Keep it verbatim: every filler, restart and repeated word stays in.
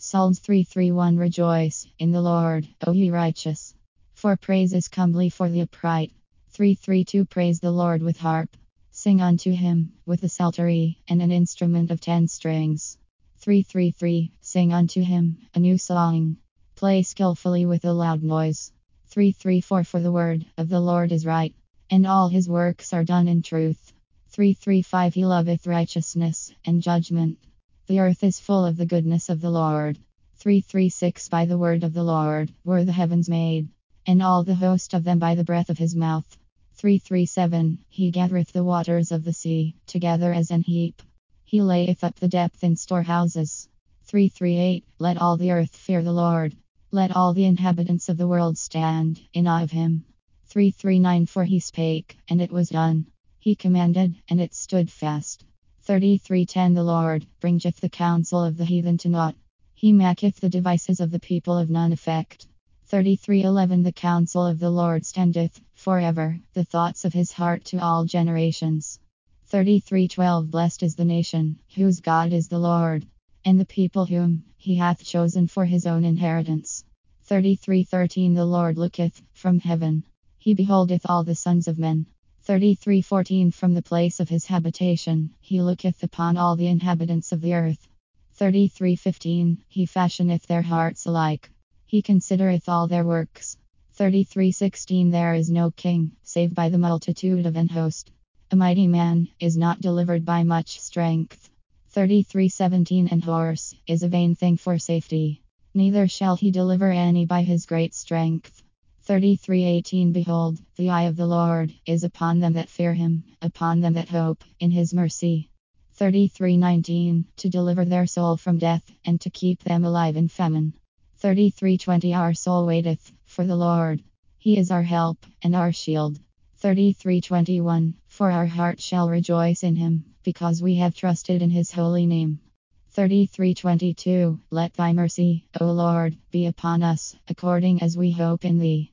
Psalms three three one. Rejoice in the Lord, O ye righteous, for praise is comely for the upright. three three two. Praise the Lord with harp. Sing unto him with the psaltery and an instrument of ten strings. three three three. Sing unto him a new song. Play skillfully with a loud noise. three three four. For the word of the Lord is right, and all his works are done in truth. three three five. He loveth righteousness and judgment. The earth is full of the goodness of the Lord. three three six. By the word of the Lord were the heavens made, and all the host of them by the breath of his mouth. three three seven. He gathereth the waters of the sea together as an heap. He layeth up the depth in storehouses. three three eight. Let all the earth fear the Lord. Let all the inhabitants of the world stand in awe of him. three three nine. For he spake, and it was done. He commanded, and it stood fast. thirty-three ten. The Lord bringeth the counsel of the heathen to naught. He maketh the devices of the people of none effect. thirty-three eleven. The counsel of the Lord standeth forever, the thoughts of his heart to all generations. thirty-three twelve. Blessed is the nation whose God is the Lord, and the people whom he hath chosen for his own inheritance. thirty-three thirteen. The Lord looketh from heaven. He beholdeth all the sons of men. thirty-three fourteen. From the place of his habitation he looketh upon all the inhabitants of the earth. thirty-three fifteen. He fashioneth their hearts alike. He considereth all their works. thirty-three sixteen. There is no king, save by the multitude of an host. A mighty man is not delivered by much strength. thirty-three seventeen. An horse is a vain thing for safety, neither shall he deliver any by his great strength. thirty-three eighteen. Behold, the eye of the Lord is upon them that fear him, upon them that hope in his mercy. thirty-three nineteen. To deliver their soul from death, and to keep them alive in famine. thirty-three twenty. Our soul waiteth for the Lord. He is our help and our shield. thirty-three twenty-one. For our heart shall rejoice in him, because we have trusted in his holy name. thirty-three twenty-two. Let thy mercy, O Lord, be upon us, according as we hope in thee.